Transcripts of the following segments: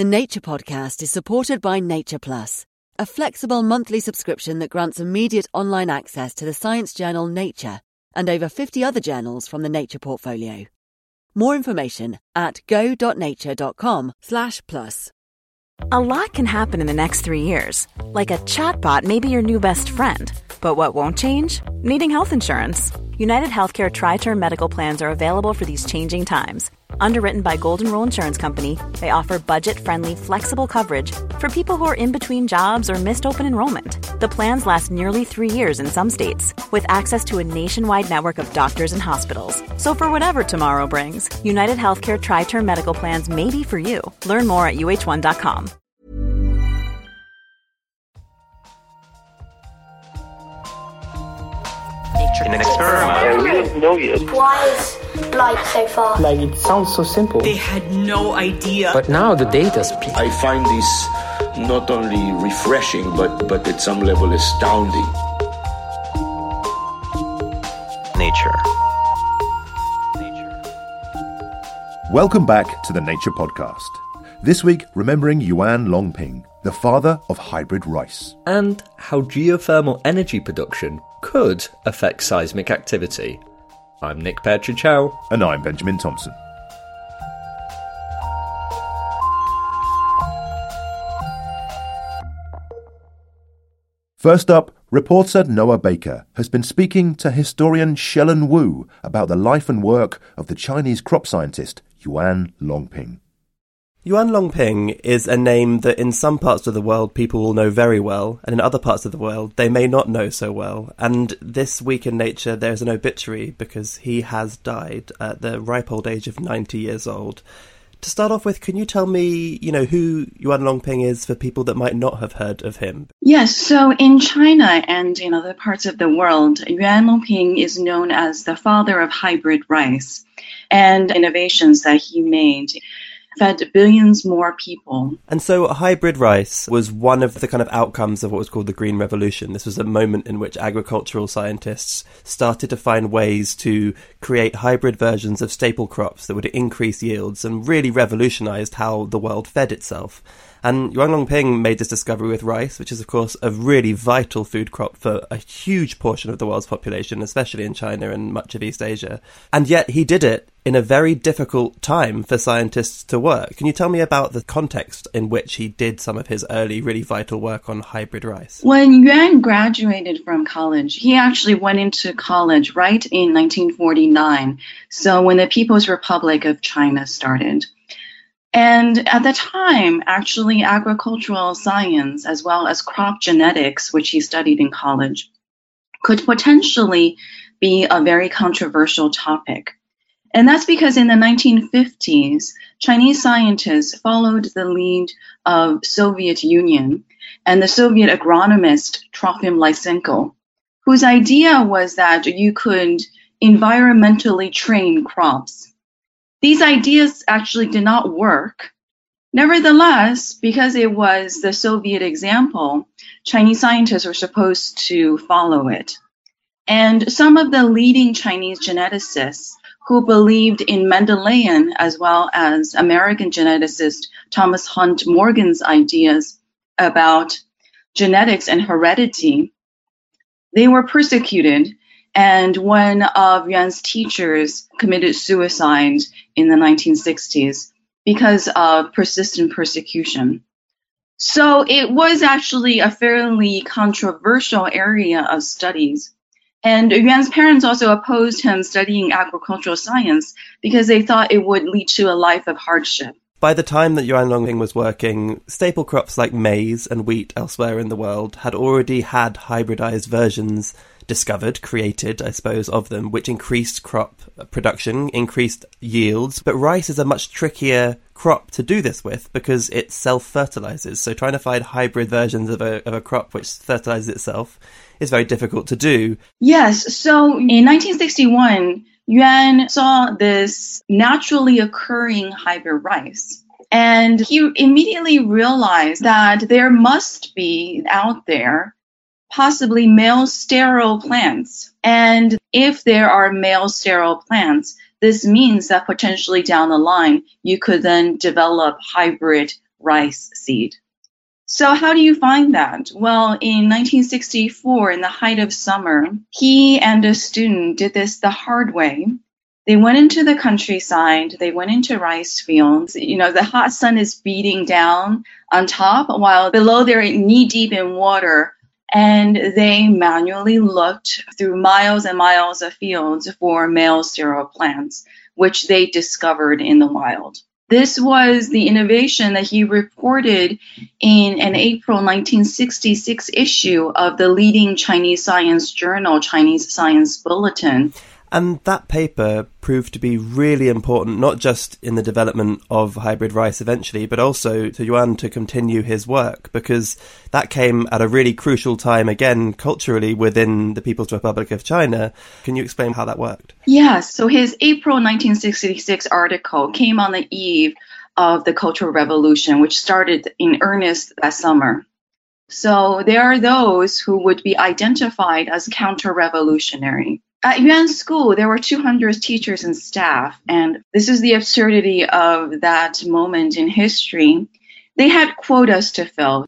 The Nature Podcast is supported by Nature Plus, a flexible monthly subscription that grants immediate online access to the science journal Nature and over 50 other journals from the Nature portfolio. More information at go.nature.com/plus. A lot can happen in the next 3 years. Like a chatbot may be your new best friend. But what won't change? Needing health insurance. United Healthcare Tri-Term Medical Plans are available for these changing times. Underwritten by Golden Rule Insurance Company, they offer budget-friendly, flexible coverage for people who are in between jobs or missed open enrollment. The plans last nearly 3 years in some states, with access to a nationwide network of doctors and hospitals. So for whatever tomorrow brings, United Healthcare Tri-Term Medical Plans may be for you. Learn more at uh1.com. In an experiment. We don't know yet. Why is light so far? Like, it sounds so simple. They had no idea. But now the data speaks. I find this not only refreshing, but at some level astounding. Nature. Welcome back to the Nature Podcast. This week, remembering Yuan Longping, the father of hybrid rice. And how geothermal energy production could affect seismic activity. I'm Nick Petrichow. And I'm Benjamin Thompson. First up, reporter Noah Baker has been speaking to historian Shellen Wu about the life and work of the Chinese crop scientist Yuan Longping. Yuan Longping is a name that in some parts of the world people will know very well, and in other parts of the world they may not know so well. And this week in Nature there's an obituary because he has died at the ripe old age of 90 years old. To start off with, can you tell me, who Yuan Longping is for people that might not have heard of him? Yes, so in China and in other parts of the world, Yuan Longping is known as the father of hybrid rice and innovations that he made fed billions more people. And so hybrid rice was one of the kind of outcomes of what was called the Green Revolution. This was a moment in which agricultural scientists started to find ways to create hybrid versions of staple crops that would increase yields and really revolutionized how the world fed itself. And Yuan Longping made this discovery with rice, which is, of course, a really vital food crop for a huge portion of the world's population, especially in China and much of East Asia. And yet he did it in a very difficult time for scientists to work. Can you tell me about the context in which he did some of his early, really vital work on hybrid rice? When Yuan graduated from college, he actually went into college right in 1949, so when the People's Republic of China started. And at the time, actually, agricultural science, as well as crop genetics, which he studied in college, could potentially be a very controversial topic. And that's because in the 1950s, Chinese scientists followed the lead of Soviet Union and the Soviet agronomist Trofim Lysenko, whose idea was that you could environmentally train crops. These ideas actually did not work. Nevertheless, because it was the Soviet example, Chinese scientists were supposed to follow it. And some of the leading Chinese geneticists who believed in Mendelian as well as American geneticist Thomas Hunt Morgan's ideas about genetics and heredity, they were persecuted. And one of Yuan's teachers committed suicide in the 1960s because of persistent persecution. So it was actually a fairly controversial area of studies. And Yuan's parents also opposed him studying agricultural science because they thought it would lead to a life of hardship. By the time that Yuan Longping was working, staple crops like maize and wheat elsewhere in the world had already had hybridized versions discovered, created, I suppose, of them, which increased crop production, increased yields. But rice is a much trickier crop to do this with because it self-fertilizes. So trying to find hybrid versions of a crop which fertilizes itself is very difficult to do. Yes. So in 1961, Yuan saw this naturally occurring hybrid rice. And he immediately realized that there must be out there possibly male sterile plants. And if there are male sterile plants, this means that potentially down the line, you could then develop hybrid rice seed. So how do you find that? Well, in 1964, in the height of summer, he and a student did this the hard way. They went into the countryside, they went into rice fields. The hot sun is beating down on top, while below they're knee deep in water. And they manually looked through miles and miles of fields for male cereal plants, which they discovered in the wild. This was the innovation that he reported in an April 1966 issue of the leading Chinese science journal, Chinese Science Bulletin. And that paper proved to be really important, not just in the development of hybrid rice eventually, but also to Yuan to continue his work, because that came at a really crucial time, again, culturally within the People's Republic of China. Can you explain how that worked? Yes. So his April 1966 article came on the eve of the Cultural Revolution, which started in earnest that summer. So there are those who would be identified as counter-revolutionary. At Yuan's school, there were 200 teachers and staff, and this is the absurdity of that moment in history. They had quotas to fill.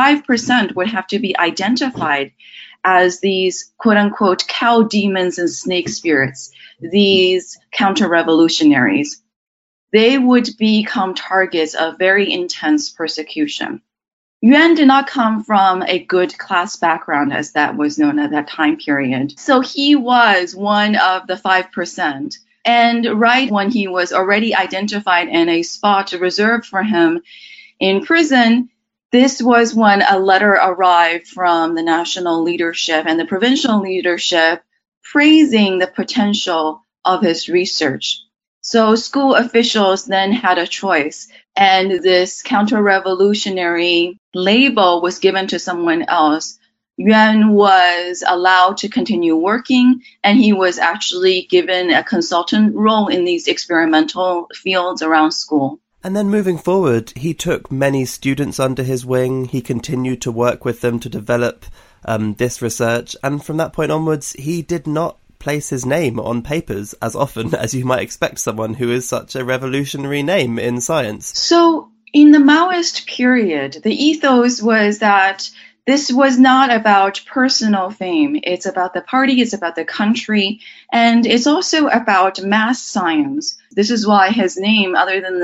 5% would have to be identified as these quote-unquote cow demons and snake spirits, these counter-revolutionaries. They would become targets of very intense persecution. Yuan did not come from a good class background, as that was known at that time period. So he was one of the 5%. And right when he was already identified and a spot reserved for him in prison, this was when a letter arrived from the national leadership and the provincial leadership praising the potential of his research. So school officials then had a choice, and this counter-revolutionary label was given to someone else. Yuan was allowed to continue working, and he was actually given a consultant role in these experimental fields around school. And then moving forward, he took many students under his wing. He continued to work with them to develop this research. And from that point onwards, he did not place his name on papers as often as you might expect someone who is such a revolutionary name in science. So in the Maoist period, the ethos was that this was not about personal fame. It's about the party, it's about the country, and it's also about mass science. This is why his name, other than the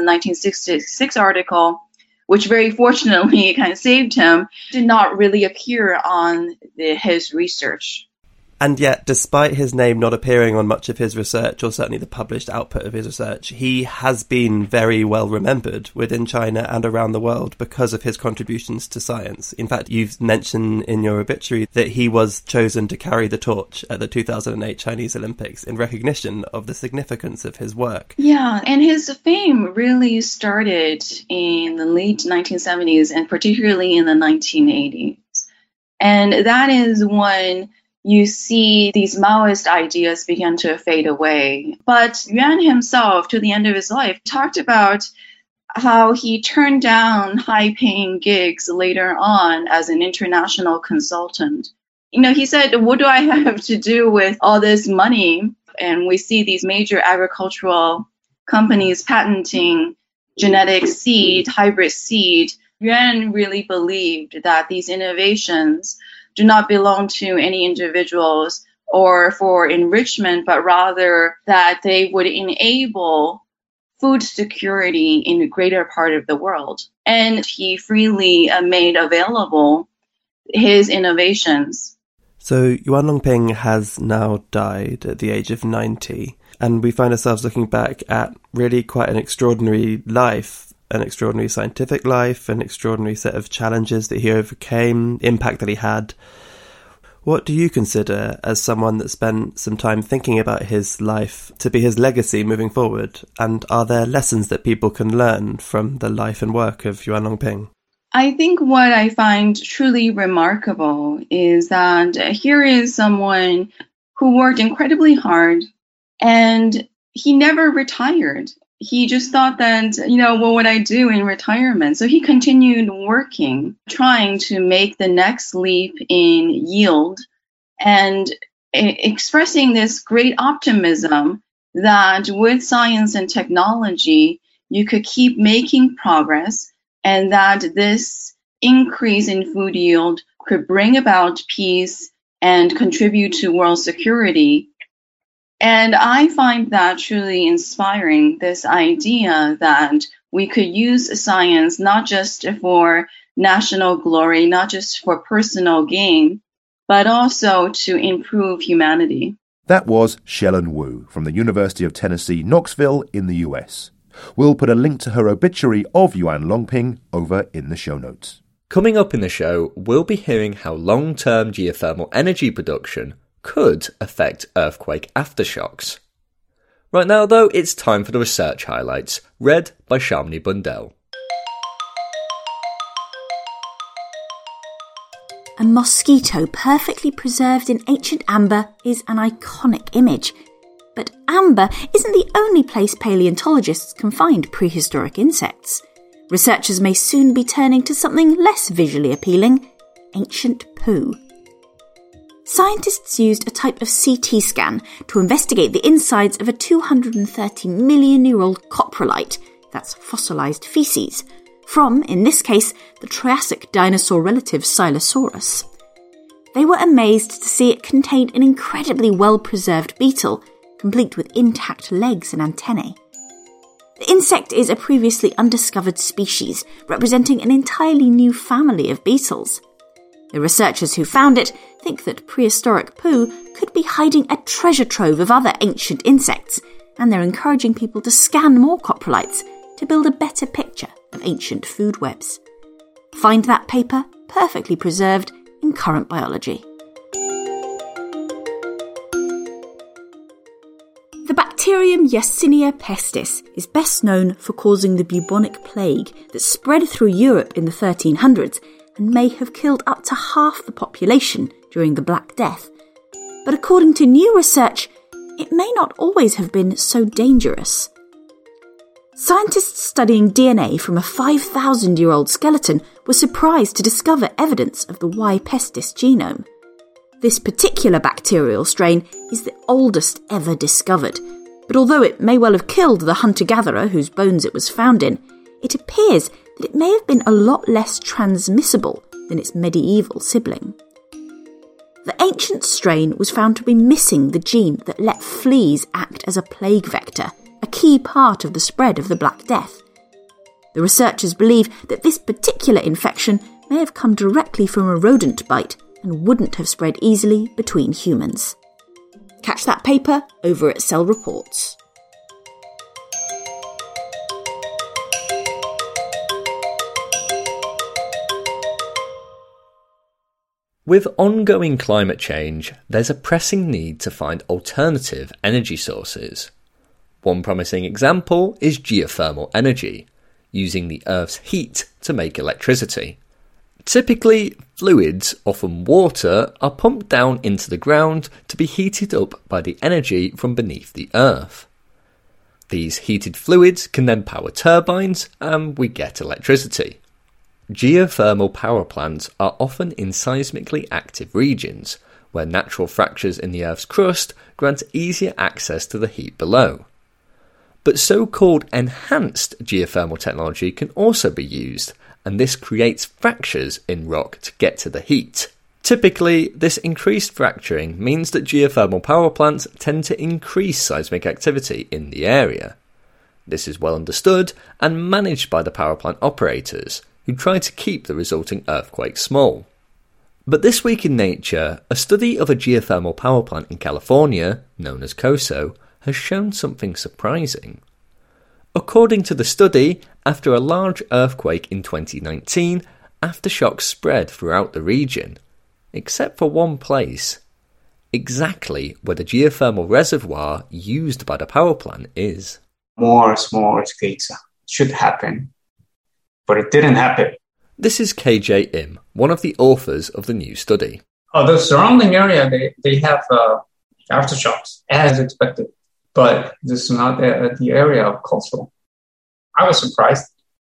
1966 article, which very fortunately kind of saved him, did not really appear on his research. And yet, despite his name not appearing on much of his research, or certainly the published output of his research, he has been very well remembered within China and around the world because of his contributions to science. In fact, you've mentioned in your obituary that he was chosen to carry the torch at the 2008 Chinese Olympics in recognition of the significance of his work. Yeah, and his fame really started in the late 1970s and particularly in the 1980s. And that is when you see these Maoist ideas begin to fade away. But Yuan himself, to the end of his life, talked about how he turned down high-paying gigs later on as an international consultant. He said, what do I have to do with all this money? And we see these major agricultural companies patenting genetic seed, hybrid seed. Yuan really believed that these innovations do not belong to any individuals or for enrichment, but rather that they would enable food security in a greater part of the world. And he freely made available his innovations. So Yuan Longping has now died at the age of 90, and we find ourselves looking back at really quite an extraordinary life, an extraordinary scientific life, an extraordinary set of challenges that he overcame, impact that he had. What do you consider, as someone that spent some time thinking about his life, to be his legacy moving forward? And are there lessons that people can learn from the life and work of Yuan Longping? I think what I find truly remarkable is that here is someone who worked incredibly hard, and he never retired. He just thought that, what would I do in retirement? So he continued working, trying to make the next leap in yield and expressing this great optimism that with science and technology, you could keep making progress and that this increase in food yield could bring about peace and contribute to world security. And I find that truly inspiring, this idea that we could use science not just for national glory, not just for personal gain, but also to improve humanity. That was Shellen Wu from the University of Tennessee, Knoxville in the US. We'll put a link to her obituary of Yuan Longping over in the show notes. Coming up in the show, we'll be hearing how long-term geothermal energy production could affect earthquake aftershocks. Right now, though, it's time for the research highlights, read by Shamini Bundell. A mosquito perfectly preserved in ancient amber is an iconic image. But amber isn't the only place paleontologists can find prehistoric insects. Researchers may soon be turning to something less visually appealing, ancient poo. Scientists used a type of CT scan to investigate the insides of a 230 million-year-old coprolite, that's fossilised faeces, from, in this case, the Triassic dinosaur relative Silosaurus. They were amazed to see it contained an incredibly well-preserved beetle, complete with intact legs and antennae. The insect is a previously undiscovered species, representing an entirely new family of beetles. The researchers who found it think that prehistoric poo could be hiding a treasure trove of other ancient insects, and they're encouraging people to scan more coprolites to build a better picture of ancient food webs. Find that paper perfectly preserved in Current Biology. The bacterium Yersinia pestis is best known for causing the bubonic plague that spread through Europe in the 1300s and may have killed up to half the population during the Black Death. But according to new research, it may not always have been so dangerous. Scientists studying DNA from a 5,000-year-old skeleton were surprised to discover evidence of the Y. pestis genome. This particular bacterial strain is the oldest ever discovered, but although it may well have killed the hunter-gatherer whose bones it was found in, it appears that it may have been a lot less transmissible than its medieval sibling. The ancient strain was found to be missing the gene that let fleas act as a plague vector, a key part of the spread of the Black Death. The researchers believe that this particular infection may have come directly from a rodent bite and wouldn't have spread easily between humans. Catch that paper over at Cell Reports. With ongoing climate change, there's a pressing need to find alternative energy sources. One promising example is geothermal energy, using the Earth's heat to make electricity. Typically, fluids, often water, are pumped down into the ground to be heated up by the energy from beneath the Earth. These heated fluids can then power turbines, and we get electricity. Geothermal power plants are often in seismically active regions, where natural fractures in the Earth's crust grant easier access to the heat below. But so-called enhanced geothermal technology can also be used, and this creates fractures in rock to get to the heat. Typically, this increased fracturing means that geothermal power plants tend to increase seismic activity in the area. This is well understood and managed by the power plant operators, who try to keep the resulting earthquake small. But this week in Nature, a study of a geothermal power plant in California, known as COSO, has shown something surprising. According to the study, after a large earthquake in 2019, aftershocks spread throughout the region, except for one place, exactly where the geothermal reservoir used by the power plant is. More small earthquakes should happen, but it didn't happen. This is KJ Im, one of the authors of the new study. The surrounding area, they have aftershocks as expected, but this is not the area of coastal. I was surprised,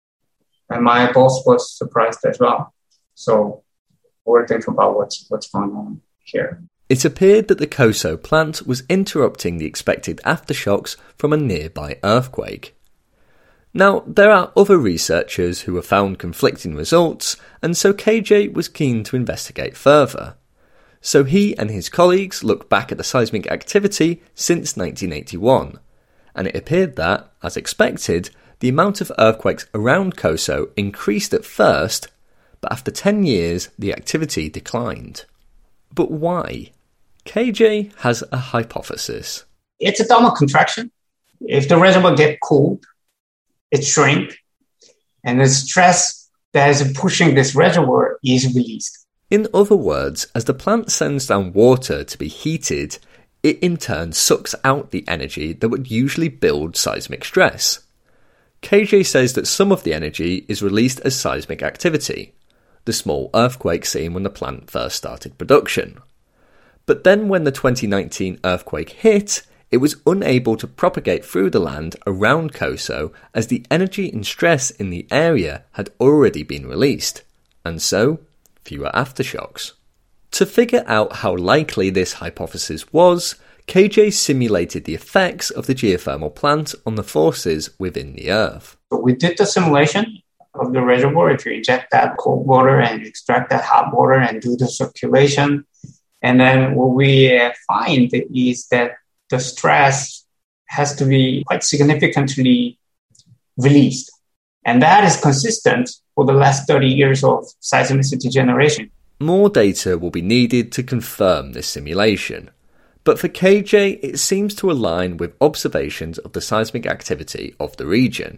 and my boss was surprised as well. So we're thinking about what's going on here. It appeared that the COSO plant was interrupting the expected aftershocks from a nearby earthquake. Now, there are other researchers who have found conflicting results, and so KJ was keen to investigate further. So he and his colleagues looked back at the seismic activity since 1981, and it appeared that, as expected, the amount of earthquakes around Koso increased at first, but after 10 years the activity declined. But why? KJ has a hypothesis. It's a thermal contraction. If the reservoir gets cooled, it shrinks, and the stress that is pushing this reservoir is released. In other words, as the plant sends down water to be heated, it in turn sucks out the energy that would usually build seismic stress. KJ says that some of the energy is released as seismic activity, the small earthquake seen when the plant first started production. But then when the 2019 earthquake hit, it was unable to propagate through the land around Koso as the energy and stress in the area had already been released, and so fewer aftershocks. To figure out how likely this hypothesis was, KJ simulated the effects of the geothermal plant on the forces within the Earth. So we did the simulation of the reservoir. If you inject that cold water and extract that hot water and do the circulation, and then what we find is that the stress has to be quite significantly released. And that is consistent for the last 30 years of seismicity generation. More data will be needed to confirm this simulation. But for KJ, it seems to align with observations of the seismic activity of the region.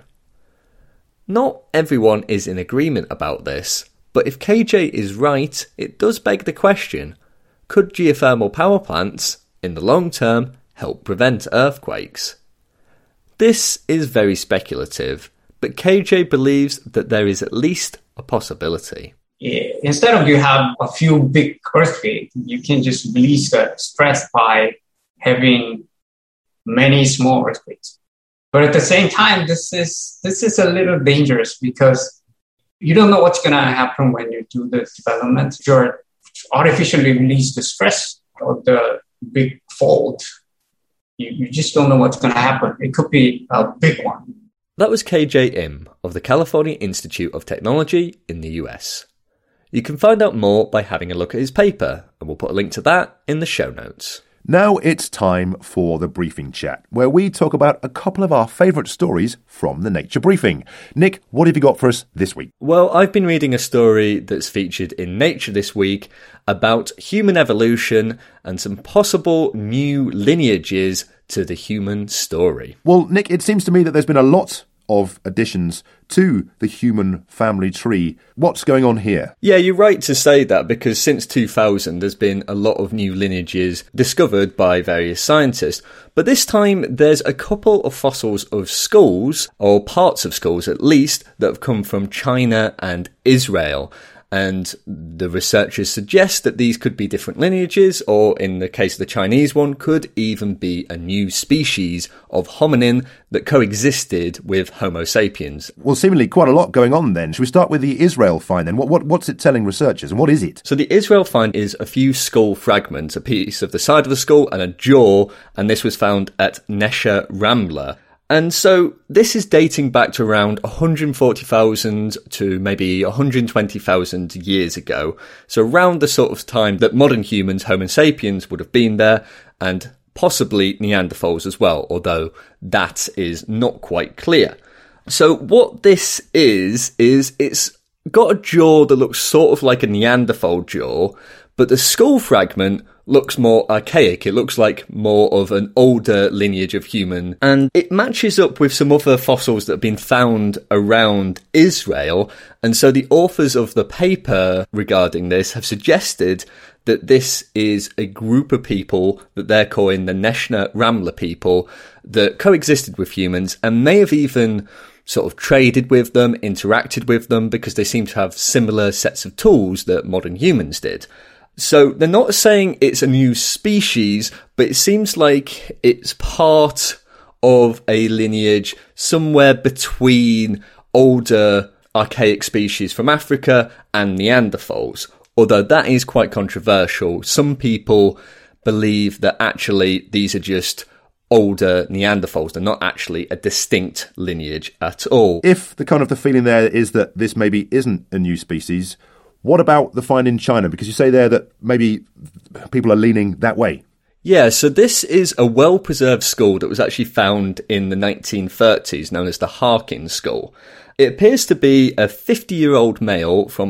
Not everyone is in agreement about this, but if KJ is right, it does beg the question, could geothermal power plants, in the long term, help prevent earthquakes? This is very speculative, but KJ believes that there is at least a possibility. Instead of you have a few big earthquakes, you can just release the stress by having many small earthquakes. But at the same time, this is a little dangerous because you don't know what's going to happen when you do the development. You're artificially release the stress of the big fault. You just don't know what's going to happen. It could be a big one. That was KJ Im of the California Institute of Technology in the US. You can find out more by having a look at his paper, and we'll put a link to that in the show notes. Now it's time for the briefing chat, where we talk about a couple of our favourite stories from the Nature Briefing. Nick, what have you got for us this week? Well, I've been reading a story that's featured in Nature this week about human evolution and some possible new lineages to the human story. Well, Nick, it seems to me that there's been a lot of additions to the human family tree. What's going on here? Yeah, you're right to say that, because since 2000 there's been a lot of new lineages discovered by various scientists. But this time there's a couple of fossils of skulls, or parts of skulls at least, that have come from China and Israel. And the researchers suggest that these could be different lineages, or in the case of the Chinese one, could even be a new species of hominin that coexisted with Homo sapiens. Well, seemingly quite a lot going on then. Should we start with the Israel find then? What's it telling researchers, and what is it? So the Israel find is a few skull fragments, a piece of the side of the skull and a jaw, and this was found at Nesher Ramla. And so this is dating back to around 140,000 to maybe 120,000 years ago. So around the sort of time that modern humans, Homo sapiens, would have been there, and possibly Neanderthals as well, although that is not quite clear. So what this is it's got a jaw that looks sort of like a Neanderthal jaw, but the skull fragment looks more archaic. It looks like more of an older lineage of human, and it matches up with some other fossils that have been found around Israel. And so the authors of the paper regarding this have suggested that this is a group of people that they're calling the Nesher Ramla people that coexisted with humans and may have even sort of traded with them, interacted with them, because they seem to have similar sets of tools that modern humans did. So they're not saying it's a new species, but it seems like it's part of a lineage somewhere between older archaic species from Africa and Neanderthals. Although that is quite controversial. Some people believe that actually these are just older Neanderthals. They're not actually a distinct lineage at all. If the feeling there is that this maybe isn't a new species, what about the find in China? Because you say there that maybe people are leaning that way. Yeah, so this is a well-preserved skull that was actually found in the 1930s, known as the Harkin skull. It appears to be a 50-year-old male from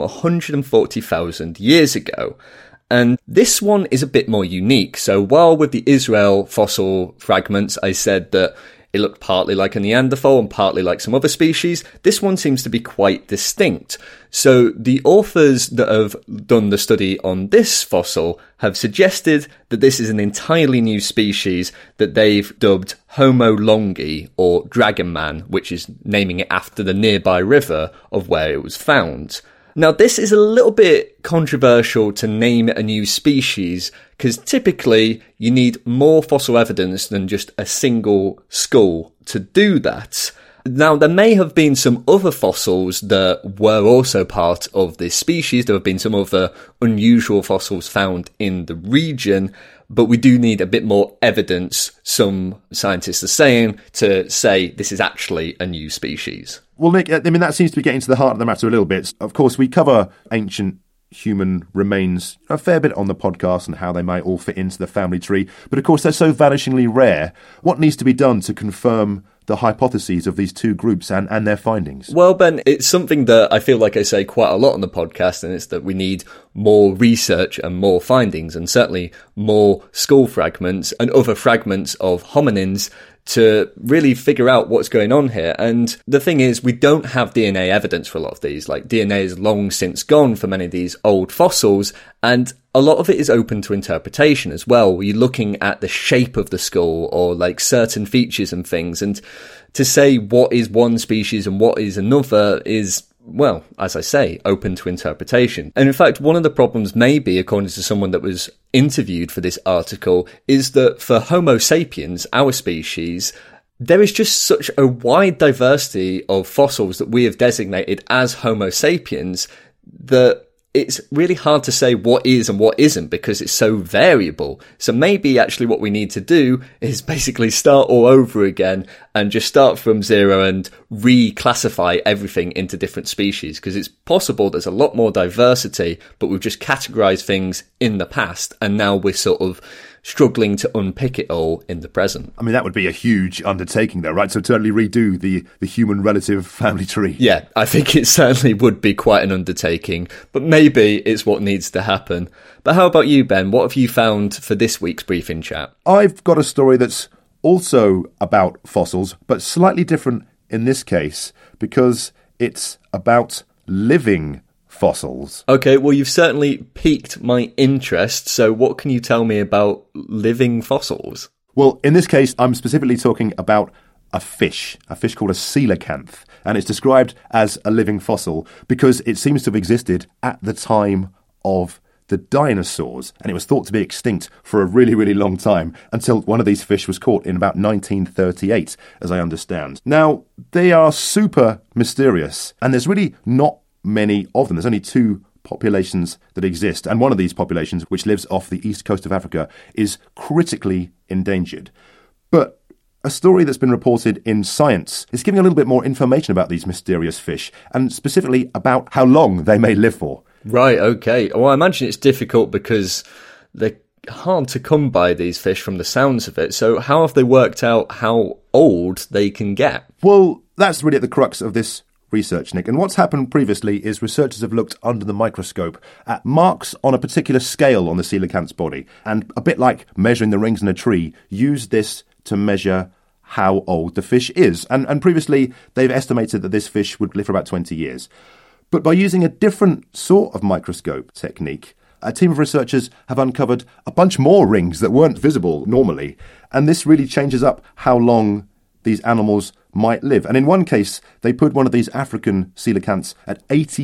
140,000 years ago. And this one is a bit more unique. So while with the Israel fossil fragments, I said that it looked partly like a Neanderthal and partly like some other species, this one seems to be quite distinct. So the authors that have done the study on this fossil have suggested that this is an entirely new species that they've dubbed Homo longi, or Dragon Man, which is naming it after the nearby river of where it was found. Now, this is a little bit controversial to name a new species, because typically you need more fossil evidence than just a single skull to do that. Now, there may have been some other fossils that were also part of this species. There have been some other unusual fossils found in the region, but we do need a bit more evidence, some scientists are saying, to say this is actually a new species. Well, Nick, I mean, that seems to be getting to the heart of the matter a little bit. Of course, we cover ancient human remains a fair bit on the podcast and how they might all fit into the family tree. But of course, they're so vanishingly rare. What needs to be done to confirm the hypotheses of these two groups and their findings? Well, Ben, it's something that I feel like I say quite a lot on the podcast, and it's that we need more research and more findings, and certainly more skull fragments and other fragments of hominins to really figure out what's going on here. And the thing is, we don't have DNA evidence for a lot of these. Like, DNA is long since gone for many of these old fossils, and a lot of it is open to interpretation as well. You're looking at the shape of the skull or like certain features and things, and to say what is one species and what is another is, well, as I say, open to interpretation. And in fact, one of the problems maybe, according to someone that was interviewed for this article, is that for Homo sapiens, our species, there is just such a wide diversity of fossils that we have designated as Homo sapiens that it's really hard to say what is and what isn't because it's so variable. So maybe actually what we need to do is basically start all over again and just start from zero and reclassify everything into different species, because it's possible there's a lot more diversity, but we've just categorized things in the past and now we're sort of struggling to unpick it all in the present. I mean, that would be a huge undertaking though, right? So totally redo the human relative family tree. Yeah, I think it certainly would be quite an undertaking, but maybe it's what needs to happen. But how about you, Ben? What have you found for this week's briefing chat? I've got a story that's also about fossils, but slightly different in this case because it's about living fossils. Okay, well, you've certainly piqued my interest, so what can you tell me about living fossils? Well, in this case, I'm specifically talking about a fish called a coelacanth, and it's described as a living fossil because it seems to have existed at the time of the dinosaurs, and it was thought to be extinct for a really, really long time until one of these fish was caught in about 1938, as I understand. Now, they are super mysterious, and there's really not many of them. There's only two populations that exist, and one of these populations, which lives off the east coast of Africa, is critically endangered. But a story that's been reported in Science is giving a little bit more information about these mysterious fish, and specifically about how long they may live for. Right, okay. Well, I imagine it's difficult because they're hard to come by, these fish, from the sounds of it. So how have they worked out how old they can get? Well, that's really at the crux of this research, Nick. And what's happened previously is researchers have looked under the microscope at marks on a particular scale on the coelacanth's body, and a bit like measuring the rings in a tree, used this to measure how old the fish is. And previously, they've estimated that this fish would live for about 20 years. But by using a different sort of microscope technique, a team of researchers have uncovered a bunch more rings that weren't visible normally. And this really changes up how long these animals might live. And in one case, they put one of these African coelacanths at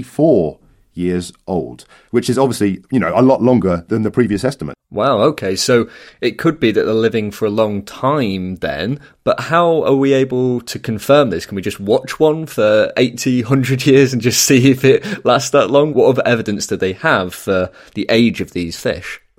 84 years old, which is obviously, a lot longer than the previous estimate. Wow, okay, so it could be that they're living for a long time then, but how are we able to confirm this? Can we just watch one for 80, 100 years and just see if it lasts that long? What other evidence do they have for the age of these fish?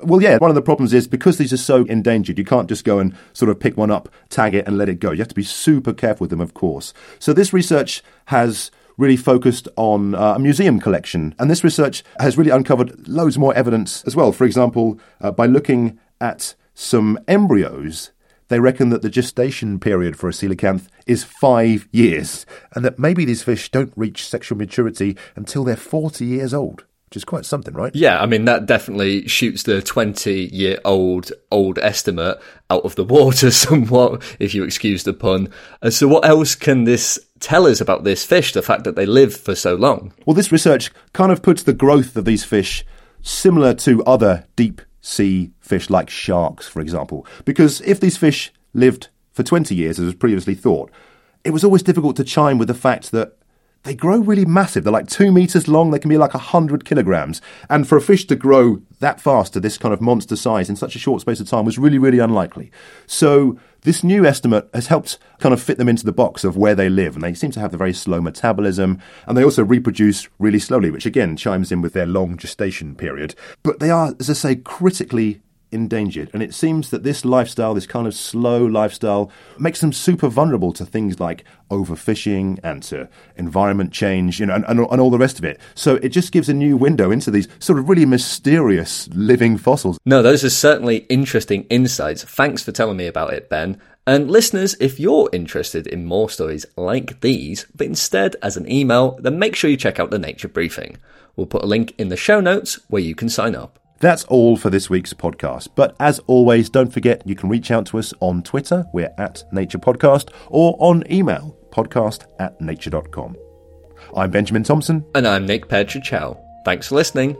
Well, yeah, one of the problems is because these are so endangered, you can't just go and sort of pick one up, tag it and let it go. You have to be super careful with them, of course. So this research has really focused on a museum collection. And this research has really uncovered loads more evidence as well. For example, by looking at some embryos, they reckon that the gestation period for a coelacanth is 5 years, and that maybe these fish don't reach sexual maturity until they're 40 years old, which is quite something, right? Yeah, I mean, that definitely shoots the 20-year-old estimate out of the water somewhat, if you excuse the pun. So what else can this tell us about this fish, the fact that they live for so long? Well, this research kind of puts the growth of these fish similar to other deep sea fish like sharks, for example. Because if these fish lived for 20 years, as was previously thought, it was always difficult to chime with the fact that they grow really massive. They're like 2 meters long. They can be like 100 kilograms. And for a fish to grow that fast to this kind of monster size in such a short space of time was really, really unlikely. So this new estimate has helped kind of fit them into the box of where they live. And they seem to have a very slow metabolism. And they also reproduce really slowly, which again chimes in with their long gestation period. But they are, as I say, critically endangered. And it seems that this lifestyle, this kind of slow lifestyle, makes them super vulnerable to things like overfishing and to environment change, and all the rest of it. So it just gives a new window into these sort of really mysterious living fossils. No, those are certainly interesting insights. Thanks for telling me about it, Ben. And listeners, if you're interested in more stories like these, but instead as an email, then make sure you check out the Nature Briefing. We'll put a link in the show notes where you can sign up. That's all for this week's podcast. But as always, don't forget you can reach out to us on Twitter, we're at Nature Podcast, or on email, podcast@nature.com. I'm Benjamin Thompson. And I'm Nick Petrichow. Thanks for listening.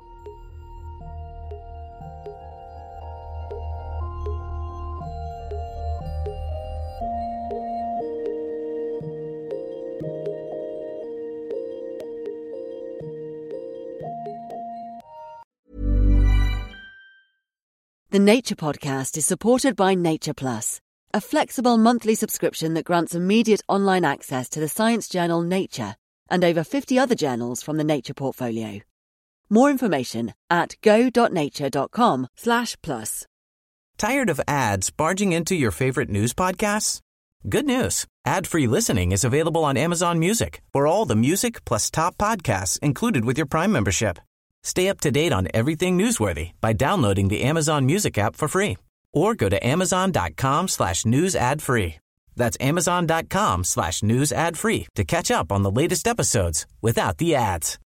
The Nature Podcast is supported by Nature Plus, a flexible monthly subscription that grants immediate online access to the science journal Nature and over 50 other journals from the Nature portfolio. More information at go.nature.com/plus. Tired of ads barging into your favorite news podcasts? Good news. Ad-free listening is available on Amazon Music for all the music plus top podcasts included with your Prime membership. Stay up to date on everything newsworthy by downloading the Amazon Music app for free or go to amazon.com/news ad free. That's amazon.com/news ad free to catch up on the latest episodes without the ads.